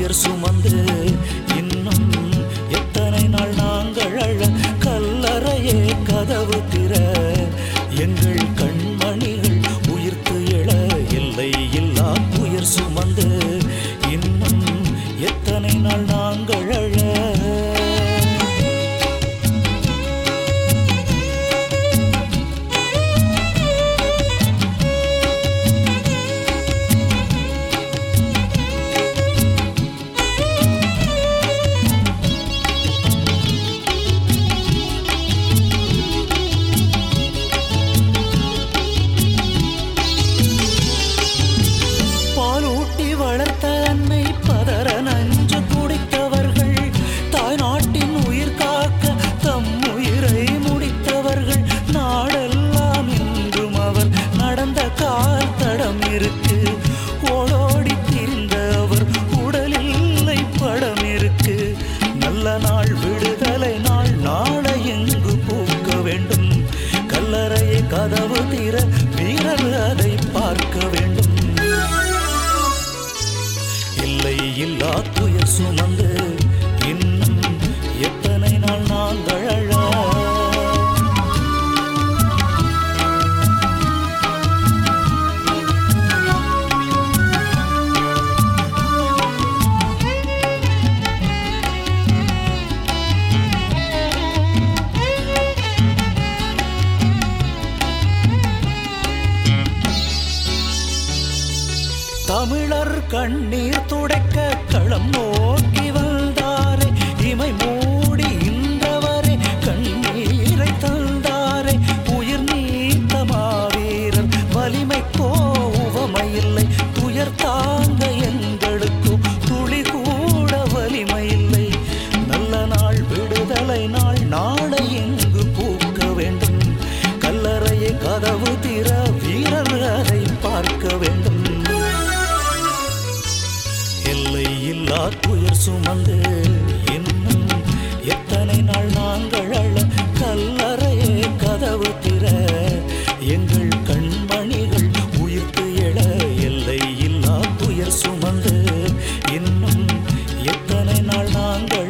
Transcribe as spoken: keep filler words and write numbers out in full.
துயர் சுமந்து இன்னும் எத்தனை நாள் நாங்கள் அழ கல்லறையே கதவு திற எங்கள் கண்மணிகள் உயிர்த்து எழ எல்லை இல்லா துயர் சுமந்து இன்னும் எத்தனை நாள் நாங்கள் அழ வளர்த்த அன்னை பதற நஞ்சு குடித்தவர்கள் தாய்நாட்டின் உயிர் காக்க தம் உயிரை முடித்தவர்கள் நாடெல்லாம் இன்றும் அவர் நடந்த கால் தடம் இருக்கு ஓடோடி திரிந்த அவர் உடலில் இல்லை படம் இருக்கு நல்ல நாள் விடுதலை நாள் நாளை எங்கு பூக்க வேண்டும் கல்லறையை கதவு தீர வீரர் அதை பார்க்க வேண்டும் இல்லை இல்லா துயர் சுமந்து இன்னும் எத்தனை நாள் நாங்கள் அழ தமிழர் கண்ணீர் துடைக்க களம் நோக்கி வந்தாரே இமை மூடி இன்றவரே கண்ணீரை தந்தாரே உயிர் நீத்த மாவீரர் வலிமை கோவமையில்லை துயர் தாங்க எங்களுக்கும் துளி கூட வலிமை இல்லை நல்ல நாள் விடுதலை நாள் நாளை எங்கு பூக்க வேண்டும் கல்லறையை கதவு திற வீரர் அதை பார்க்க வேண்டும் எல்லை இல்லா துயர் சுமந்து இன்னும் எத்தனை நாள் நாங்கள் அழ கல்லறையே கதவு திற எங்கள் கண்மணிகள் உயிர்த்து எழ எல்லை இல்லா துயர் சுமந்து இன்னும் எத்தனை நாள் நாங்கள்